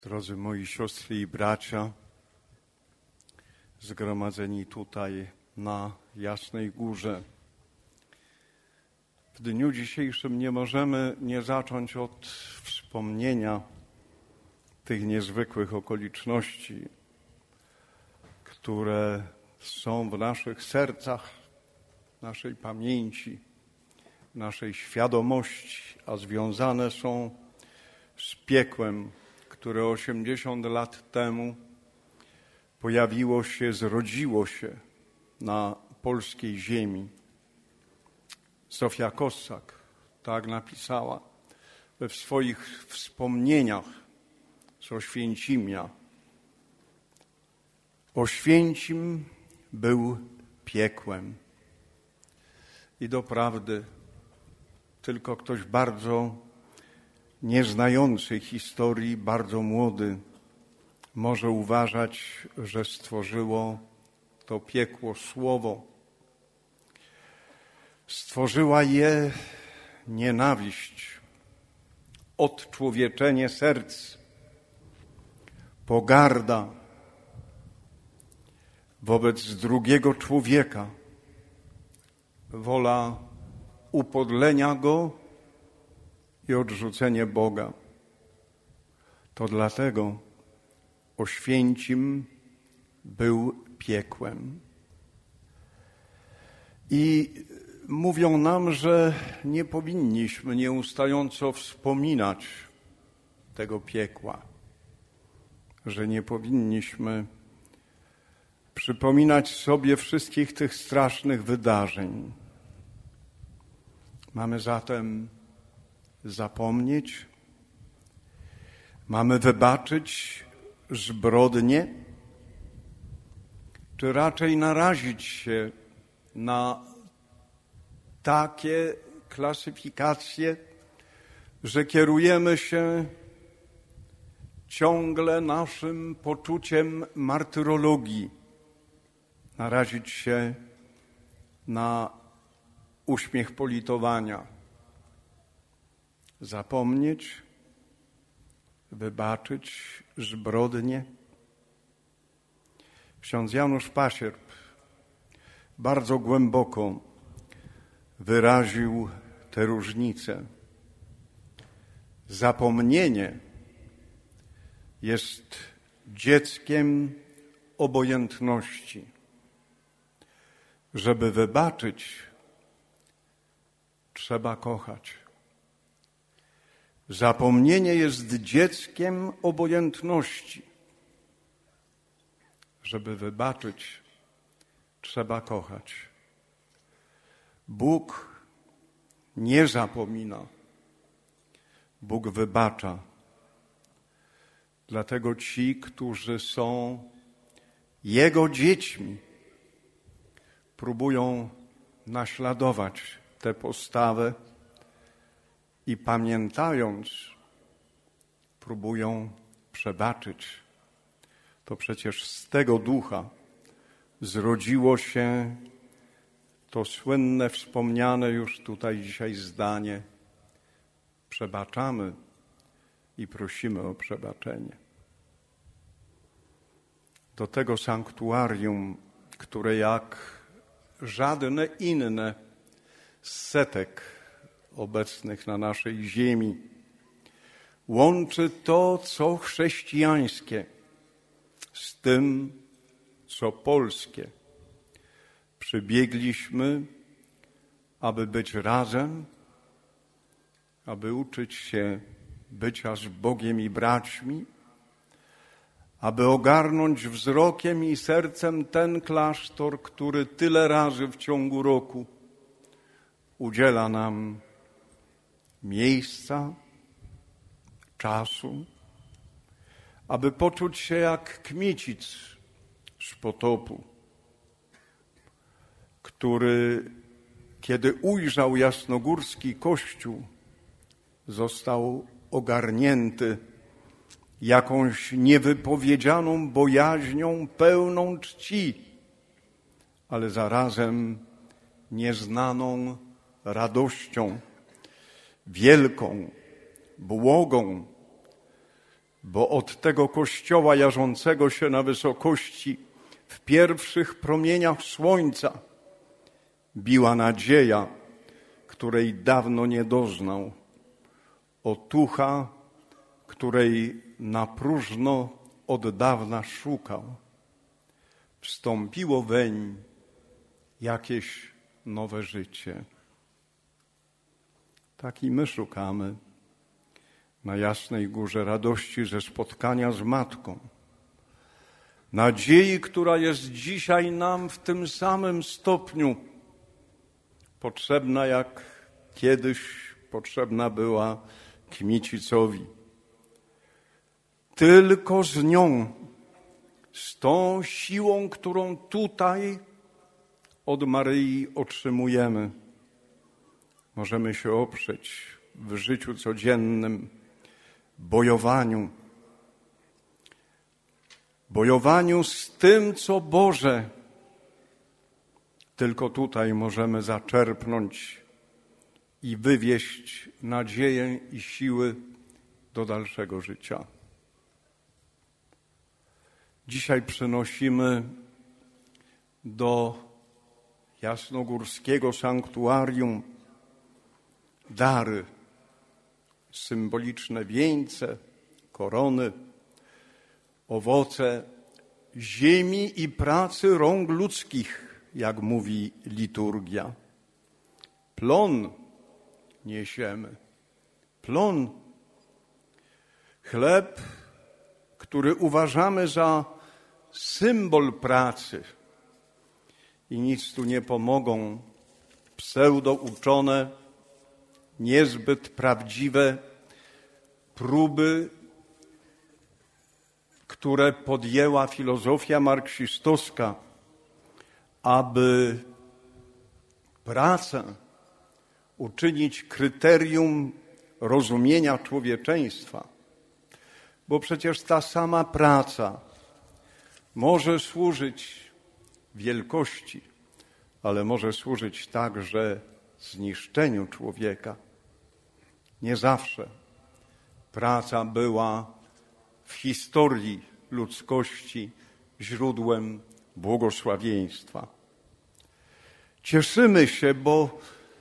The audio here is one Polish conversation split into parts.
Drodzy moi siostry i bracia, zgromadzeni tutaj na Jasnej Górze. W dniu dzisiejszym nie możemy nie zacząć od wspomnienia tych niezwykłych okoliczności, które są w naszych sercach, naszej pamięci, naszej świadomości, a związane są z piekłem, które 80 lat temu zrodziło się na polskiej ziemi. Zofia Kossak tak napisała we swoich wspomnieniach z Oświęcimia. Oświęcim był piekłem. I doprawdy tylko ktoś bardzo nieznający historii, bardzo młody, może uważać, że stworzyło to piekło słowo. Stworzyła je nienawiść, odczłowieczenie serc, pogarda wobec drugiego człowieka, wola upodlenia go i odrzucenie Boga. To dlatego Oświęcim był piekłem. I mówią nam, że nie powinniśmy nieustająco wspominać tego piekła, że nie powinniśmy przypominać sobie wszystkich tych strasznych wydarzeń. Mamy zatem zapomnieć? Mamy wybaczyć zbrodnie? Czy raczej narazić się na takie klasyfikacje, że kierujemy się ciągle naszym poczuciem martyrologii, narazić się na uśmiech politowania? Zapomnieć, wybaczyć zbrodnie? Ksiądz Janusz Pasierb bardzo głęboko wyraził tę różnicę. Zapomnienie jest dzieckiem obojętności. Żeby wybaczyć, trzeba kochać. Zapomnienie jest dzieckiem obojętności. Żeby wybaczyć, trzeba kochać. Bóg nie zapomina. Bóg wybacza. Dlatego ci, którzy są Jego dziećmi, próbują naśladować tę postawę i pamiętając, próbują przebaczyć. To przecież z tego ducha zrodziło się to słynne, wspomniane już tutaj dzisiaj zdanie: przebaczamy i prosimy o przebaczenie. Do tego sanktuarium, które jak żadne inne z setek obecnych na naszej ziemi łączy to, co chrześcijańskie, z tym, co polskie. Przybiegliśmy, aby być razem, aby uczyć się bycia z Bogiem i braćmi, aby ogarnąć wzrokiem i sercem ten klasztor, który tyle razy w ciągu roku udziela nam miejsca, czasu, aby poczuć się jak Kmicic z potopu, który, kiedy ujrzał jasnogórski kościół, został ogarnięty jakąś niewypowiedzianą bojaźnią, pełną czci, ale zarazem nieznaną radością, wielką, błogą, bo od tego Kościoła jarzącego się na wysokości w pierwszych promieniach słońca biła nadzieja, której dawno nie doznał, otucha, której na próżno od dawna szukał. Wstąpiło weń jakieś nowe życie. Tak i my szukamy na Jasnej Górze radości ze spotkania z Matką. Nadziei, która jest dzisiaj nam w tym samym stopniu potrzebna, jak kiedyś potrzebna była Kmicicowi. Tylko z nią, z tą siłą, którą tutaj od Maryi otrzymujemy, możemy się oprzeć w życiu codziennym, bojowaniu z tym, co Boże. Tylko tutaj możemy zaczerpnąć i wywieźć nadzieję i siły do dalszego życia. Dzisiaj przynosimy do jasnogórskiego sanktuarium dary, symboliczne wieńce, korony, owoce ziemi i pracy rąk ludzkich, jak mówi liturgia. Plon niesiemy, plon, chleb, który uważamy za symbol pracy. I nic tu nie pomogą pseudouczone, niezbyt prawdziwe próby, które podjęła filozofia marksistowska, aby pracę uczynić kryterium rozumienia człowieczeństwa. Bo przecież ta sama praca może służyć wielkości, ale może służyć także zniszczeniu człowieka. Nie zawsze praca była w historii ludzkości źródłem błogosławieństwa. Cieszymy się, bo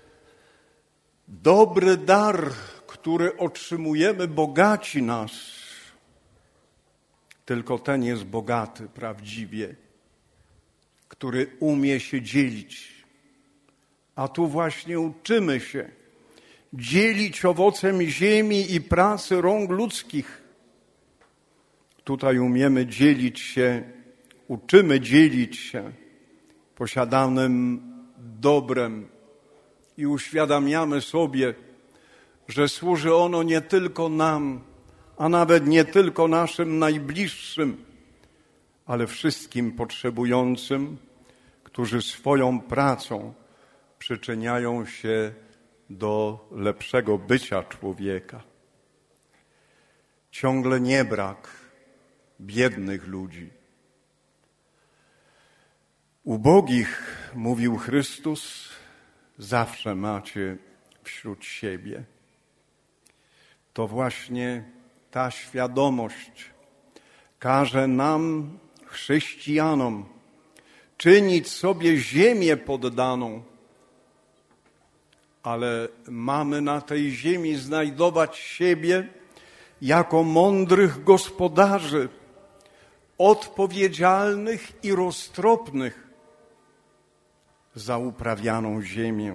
dobry dar, który otrzymujemy, bogaci nas. Tylko ten jest bogaty prawdziwie, który umie się dzielić. A tu właśnie uczymy się dzielić owocem ziemi i pracy rąk ludzkich. Tutaj umiemy dzielić się, uczymy dzielić się posiadanym dobrem i uświadamiamy sobie, że służy ono nie tylko nam, a nawet nie tylko naszym najbliższym, ale wszystkim potrzebującym, którzy swoją pracą przyczyniają się do lepszego bycia człowieka. Ciągle nie brak biednych ludzi. Ubogich, mówił Chrystus, zawsze macie wśród siebie. To właśnie ta świadomość każe nam, chrześcijanom, czynić sobie ziemię poddaną, ale mamy na tej ziemi znajdować siebie jako mądrych gospodarzy, odpowiedzialnych i roztropnych za uprawianą ziemię.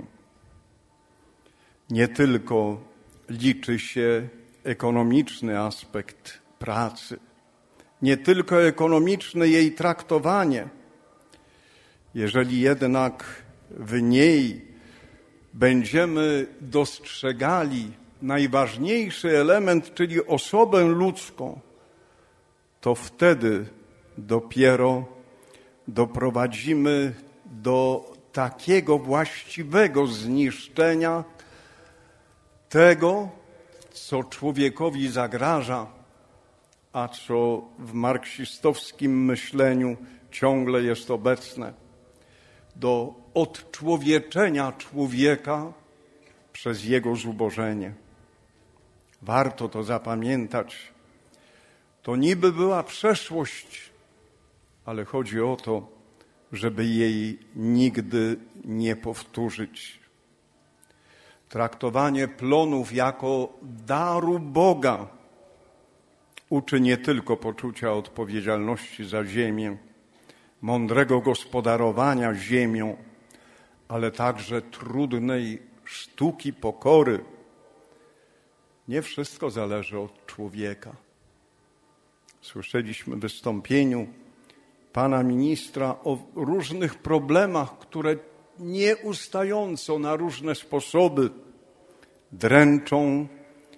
Nie tylko liczy się ekonomiczny aspekt pracy, nie tylko ekonomiczne jej traktowanie. Jeżeli jednak w niej będziemy dostrzegali najważniejszy element, czyli osobę ludzką, to wtedy dopiero doprowadzimy do takiego właściwego zniszczenia tego, co człowiekowi zagraża, a co w marksistowskim myśleniu ciągle jest obecne, do odczłowieczenia człowieka przez jego zubożenie. Warto to zapamiętać, To niby była przeszłość, ale chodzi o to, żeby jej nigdy nie powtórzyć. Traktowanie plonów jako daru Boga uczy nie tylko poczucia odpowiedzialności za ziemię, mądrego gospodarowania ziemią, ale także trudnej sztuki pokory. Nie wszystko zależy od człowieka. Słyszeliśmy w wystąpieniu pana ministra o różnych problemach, które nieustająco na różne sposoby dręczą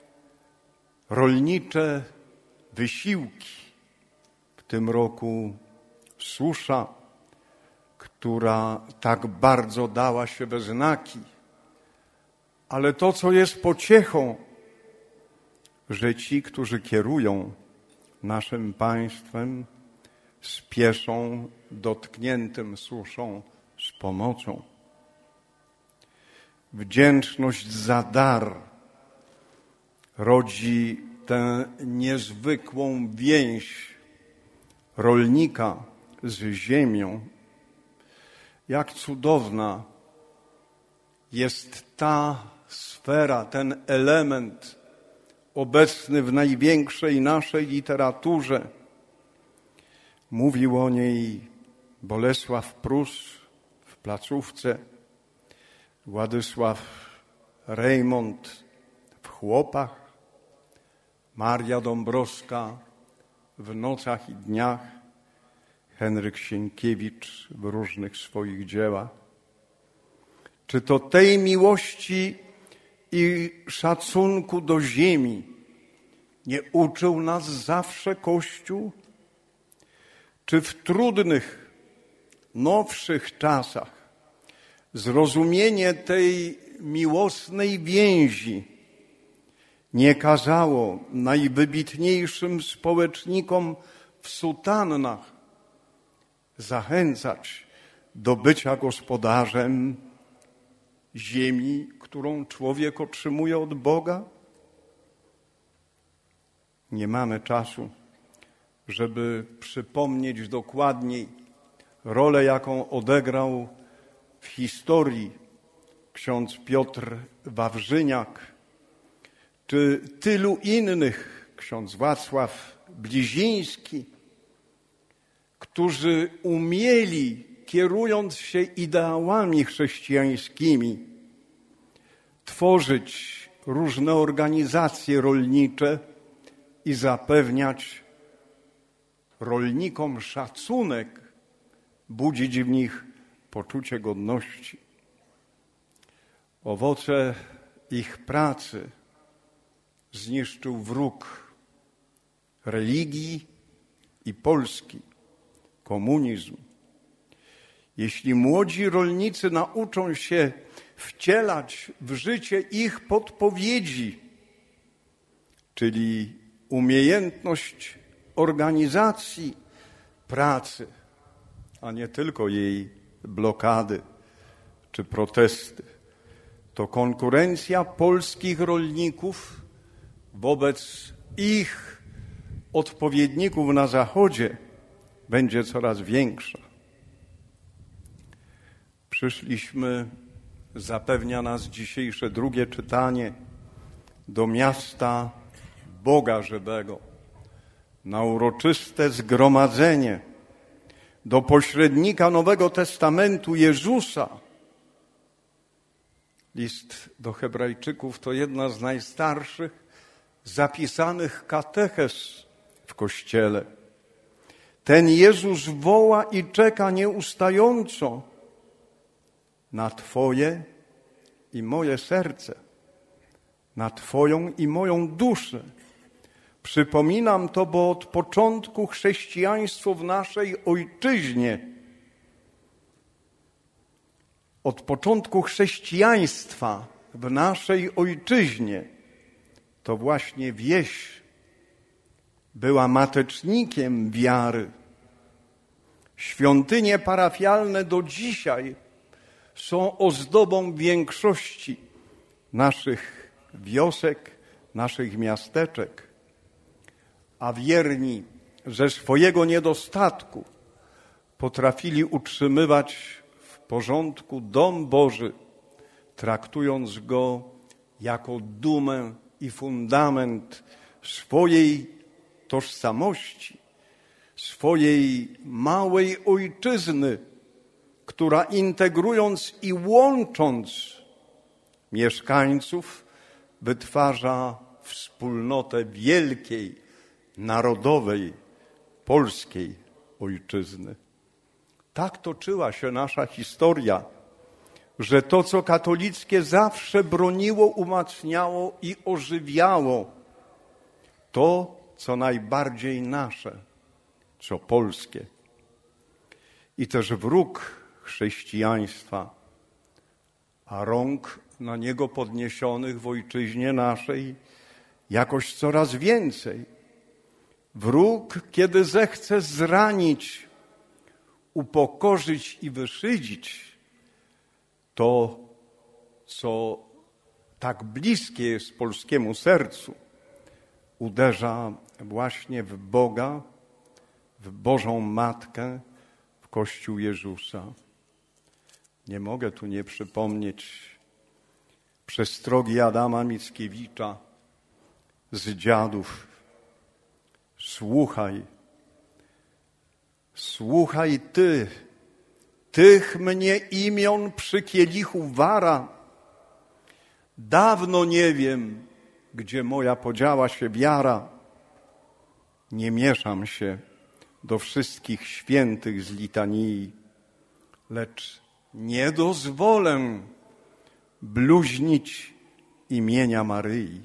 rolnicze wysiłki. W tym roku susza, która tak bardzo dała się we znaki. Ale to, co jest pociechą, że ci, którzy kierują naszym państwem, spieszą dotkniętym suszą z pomocą. Wdzięczność za dar rodzi tę niezwykłą więź rolnika z ziemią. Jak cudowna jest ta sfera, ten element obecny w największej naszej literaturze. Mówił o niej Bolesław Prus w Placówce, Władysław Rejmont w Chłopach, Maria Dąbrowska w Nocach i Dniach, Henryk Sienkiewicz w różnych swoich dziełach. Czy to tej miłości i szacunku do ziemi nie uczył nas zawsze Kościół? Czy w trudnych, nowszych czasach zrozumienie tej miłosnej więzi nie kazało najwybitniejszym społecznikom w sutannach zachęcać do bycia gospodarzem ziemi, którą człowiek otrzymuje od Boga? Nie mamy czasu, żeby przypomnieć dokładniej rolę, jaką odegrał w historii ksiądz Piotr Wawrzyniak, czy tylu innych, ksiądz Wacław Bliziński, którzy umieli, kierując się ideałami chrześcijańskimi, tworzyć różne organizacje rolnicze i zapewniać rolnikom szacunek, budzić w nich poczucie godności. Owoce ich pracy zniszczył wróg religii i Polski, komunizm. Jeśli młodzi rolnicy nauczą się wcielać w życie ich podpowiedzi, czyli umiejętność organizacji pracy, a nie tylko jej blokady czy protesty, to konkurencja polskich rolników wobec ich odpowiedników na Zachodzie będzie coraz większa. Przyszliśmy, zapewnia nas dzisiejsze drugie czytanie, do miasta Boga żywego, na uroczyste zgromadzenie, do pośrednika Nowego Testamentu Jezusa. List do Hebrajczyków to jedna z najstarszych zapisanych katechez w Kościele. Ten Jezus woła i czeka nieustająco na Twoje i moje serce, na Twoją i moją duszę. Przypominam to, bo od początku chrześcijaństwo w naszej ojczyźnie, od początku chrześcijaństwa w naszej ojczyźnie to właśnie wieś była matecznikiem wiary. Świątynie parafialne do dzisiaj są ozdobą większości naszych wiosek, naszych miasteczek. a wierni ze swojego niedostatku potrafili utrzymywać w porządku dom Boży, traktując go jako dumę i fundament swojej tożsamości, swojej małej ojczyzny, która integrując i łącząc mieszkańców wytwarza wspólnotę wielkiej, narodowej, polskiej ojczyzny. Tak toczyła się nasza historia, że to, co katolickie zawsze broniło, umacniało i ożywiało, to, co najbardziej nasze, co polskie. I też wróg chrześcijaństwa, a rąk na niego podniesionych w ojczyźnie naszej jakoś coraz więcej. Wróg, kiedy zechce zranić, upokorzyć i wyszydzić to, co tak bliskie jest polskiemu sercu, uderza właśnie w Boga, w Bożą Matkę, w Kościół Jezusa. Nie mogę tu nie przypomnieć przestrogi Adama Mickiewicza z Dziadów. Słuchaj ty, tych mnie imion przy kielichu wara. Dawno nie wiem, gdzie moja podziała się wiara. Nie mieszam się do wszystkich świętych z litanii, lecz nie dozwolę bluźnić imienia Maryi.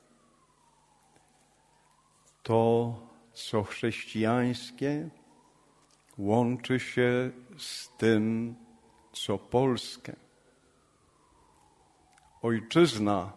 To, co chrześcijańskie, łączy się z tym, co polskie. Ojczyzna,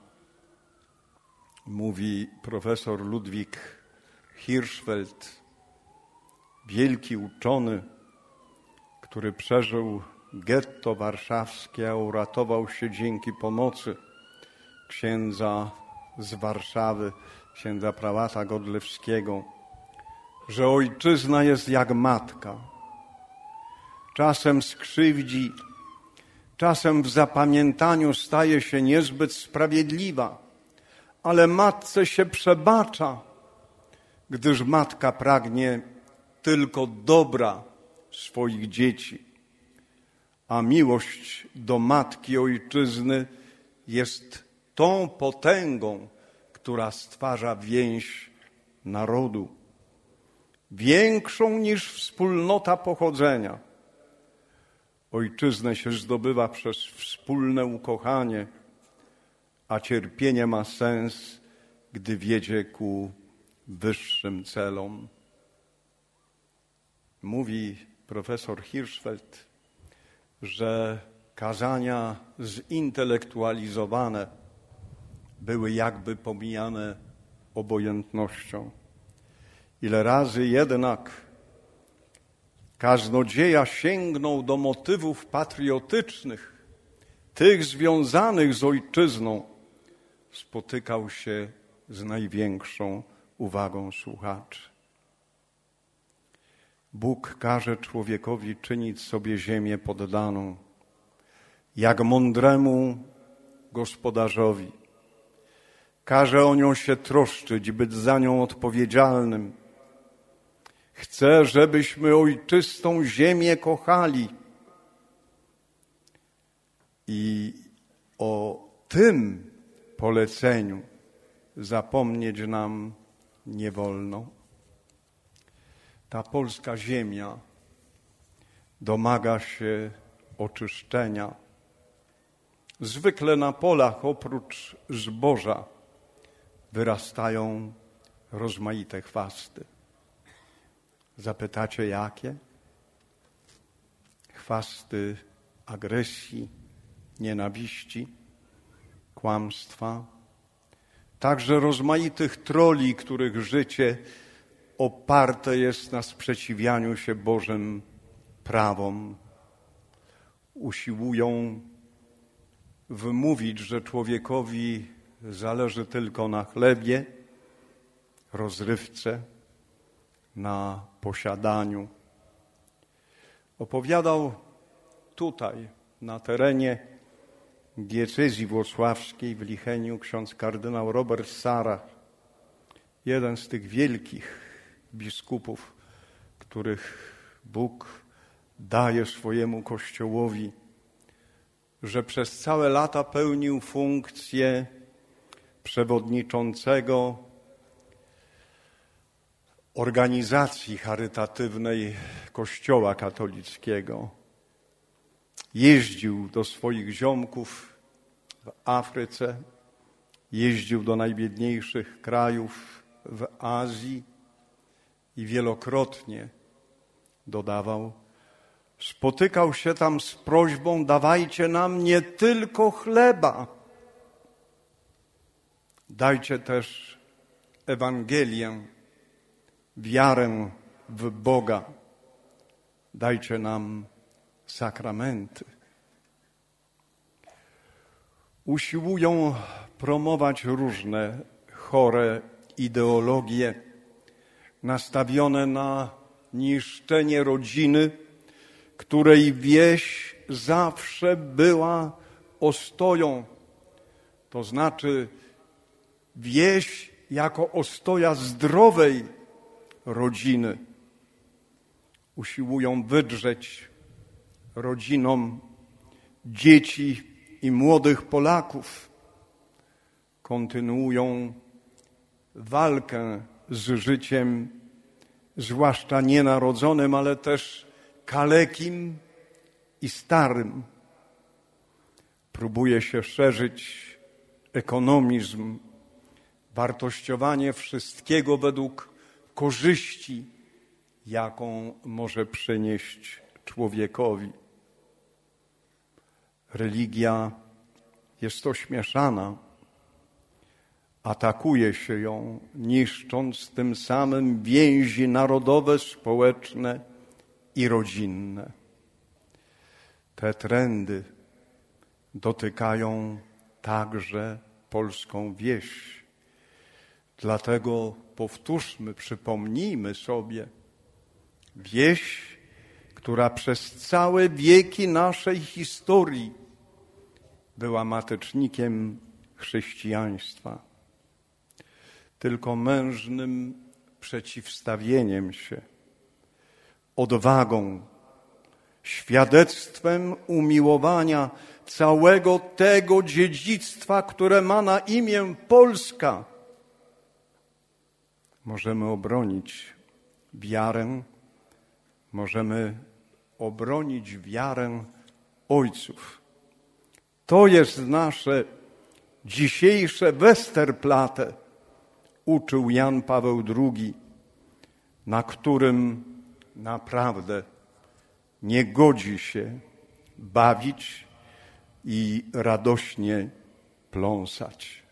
mówi profesor Ludwik Hirschfeld, wielki uczony, który przeżył getto warszawskie, a uratował się dzięki pomocy księdza z Warszawy, księdza prałata Godlewskiego, że ojczyzna jest jak matka. Czasem skrzywdzi, czasem w zapamiętaniu staje się niezbyt sprawiedliwa, ale matce się przebacza, gdyż matka pragnie tylko dobra swoich dzieci, a miłość do matki ojczyzny jest tą potęgą, która stwarza więź narodu, większą niż wspólnota pochodzenia. Ojczyznę się zdobywa przez wspólne ukochanie, a cierpienie ma sens, gdy wiedzie ku wyższym celom. Mówi profesor Hirschfeld, że kazania zintelektualizowane były jakby pomijane obojętnością. Ile razy jednak kaznodzieja sięgnął do motywów patriotycznych, tych związanych z ojczyzną, spotykał się z największą uwagą słuchaczy. Bóg każe człowiekowi czynić sobie ziemię poddaną, jak mądremu gospodarzowi. Każe o nią się troszczyć, być za nią odpowiedzialnym. Chce, żebyśmy ojczystą ziemię kochali. I o tym poleceniu zapomnieć nam nie wolno. Ta polska ziemia domaga się oczyszczenia. Zwykle na polach oprócz zboża wyrastają rozmaite chwasty. Zapytacie jakie? Chwasty agresji, nienawiści, kłamstwa, także rozmaitych troli, których życie oparte jest na sprzeciwianiu się Bożym prawom. Usiłują wymówić, że człowiekowi zależy tylko na chlebie, rozrywce, na posiadaniu. Opowiadał tutaj, na terenie diecezji włocławskiej w Licheniu, ksiądz kardynał Robert Sarach, jeden z tych wielkich biskupów, których Bóg daje swojemu Kościołowi, że przez całe lata pełnił funkcję przewodniczącego organizacji charytatywnej Kościoła katolickiego. Jeździł do swoich ziomków w Afryce, jeździł do najbiedniejszych krajów w Azji i wielokrotnie, dodawał, spotykał się tam z prośbą: dawajcie nam nie tylko chleba, dajcie też Ewangelię, wiarę w Boga, dajcie nam sakramenty. Usiłują promować różne chore ideologie nastawione na niszczenie rodziny, której wieś zawsze była ostoją, to znaczy wieś jako ostoja zdrowej rodziny. Usiłują wydrzeć rodzinom dzieci i młodych Polaków. Kontynuują walkę z życiem, zwłaszcza nienarodzonym, ale też kalekim i starym. Próbuje się szerzyć ekonomizm, wartościowanie wszystkiego według korzyści, jaką może przynieść człowiekowi. Religia jest ośmieszana, atakuje się ją, niszcząc tym samym więzi narodowe, społeczne i rodzinne. Te trendy dotykają także polską wieś. Dlatego powtórzmy, przypomnijmy sobie, wieś, która przez całe wieki naszej historii była matecznikiem chrześcijaństwa. Tylko mężnym przeciwstawieniem się, odwagą, świadectwem umiłowania całego tego dziedzictwa, które ma na imię Polska, możemy obronić wiarę, możemy obronić wiarę ojców. To jest nasze dzisiejsze Westerplatte, uczył Jan Paweł II, na którym naprawdę nie godzi się bawić i radośnie pląsać.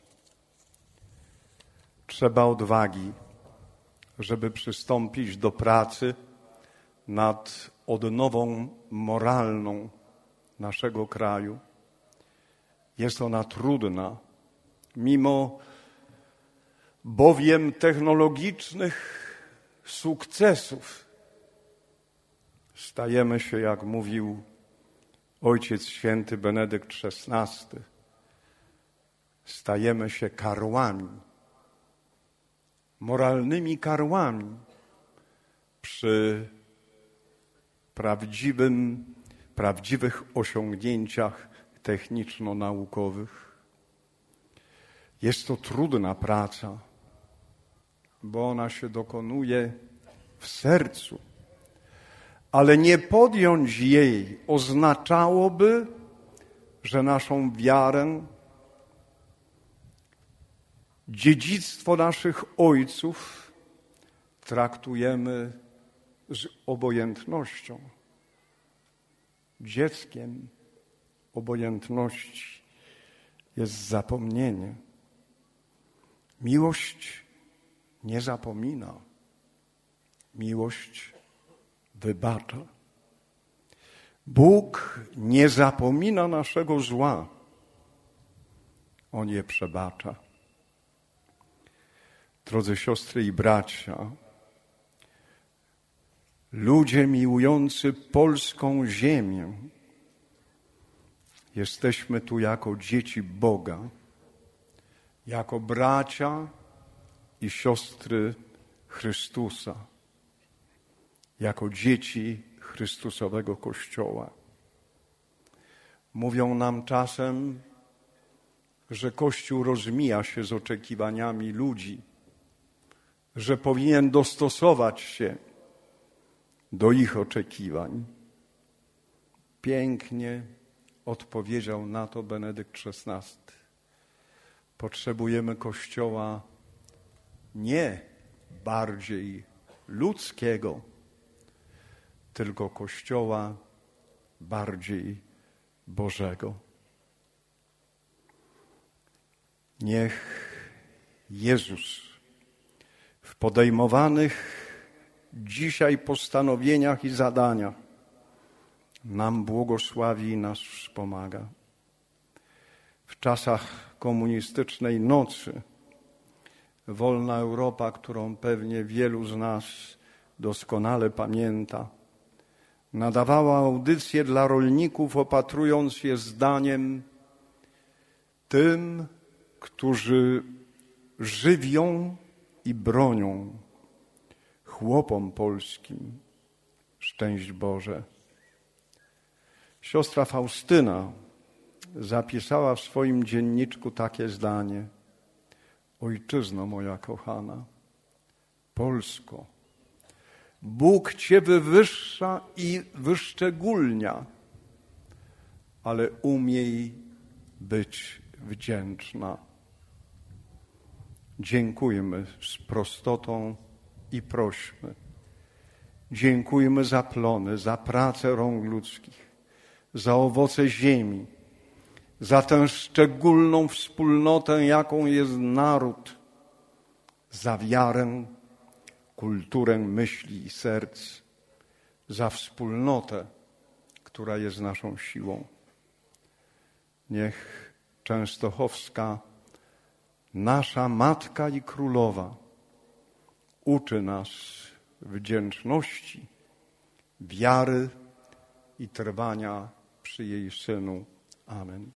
Trzeba odwagi, żeby przystąpić do pracy nad odnową moralną naszego kraju. Jest ona trudna, mimo bowiem technologicznych sukcesów. Stajemy się, jak mówił Ojciec Święty Benedykt XVI, stajemy się karłami, moralnymi karłami przy prawdziwych osiągnięciach techniczno-naukowych. Jest to trudna praca, bo ona się dokonuje w sercu, ale nie podjąć jej oznaczałoby, że naszą wiarę, dziedzictwo naszych ojców traktujemy z obojętnością. Dzieckiem obojętności jest zapomnienie. Miłość nie zapomina. Miłość wybacza. Bóg nie zapomina naszego zła. On je przebacza. Drodzy siostry i bracia, ludzie miłujący polską ziemię, jesteśmy tu jako dzieci Boga, jako bracia i siostry Chrystusa, jako dzieci Chrystusowego Kościoła. Mówią nam czasem, że Kościół rozmija się z oczekiwaniami ludzi, że powinien dostosować się do ich oczekiwań. Pięknie odpowiedział na to Benedykt XVI. Potrzebujemy Kościoła nie bardziej ludzkiego, tylko Kościoła bardziej Bożego. Niech Jezus w podejmowanych dzisiaj postanowieniach i zadaniach nam błogosławi i nas wspomaga. W czasach komunistycznej nocy wolna Europa, którą pewnie wielu z nas doskonale pamięta, nadawała audycje dla rolników, opatrując je zdaniem: tym, którzy żywią i bronią, chłopom polskim szczęść Boże. Siostra Faustyna zapisała w swoim dzienniczku takie zdanie: ojczyzno moja kochana, Polsko, Bóg Cię wywyższa i wyszczególnia, ale umiej być wdzięczna. Dziękujmy z prostotą i prośmy. Dziękujmy za plony, za pracę rąk ludzkich, za owoce ziemi, za tę szczególną wspólnotę, jaką jest naród, za wiarę, kulturę myśli i serc, za wspólnotę, która jest naszą siłą. Niech Częstochowska, nasza Matka i Królowa, uczy nas wdzięczności, wiary i trwania przy jej Synu. Amen.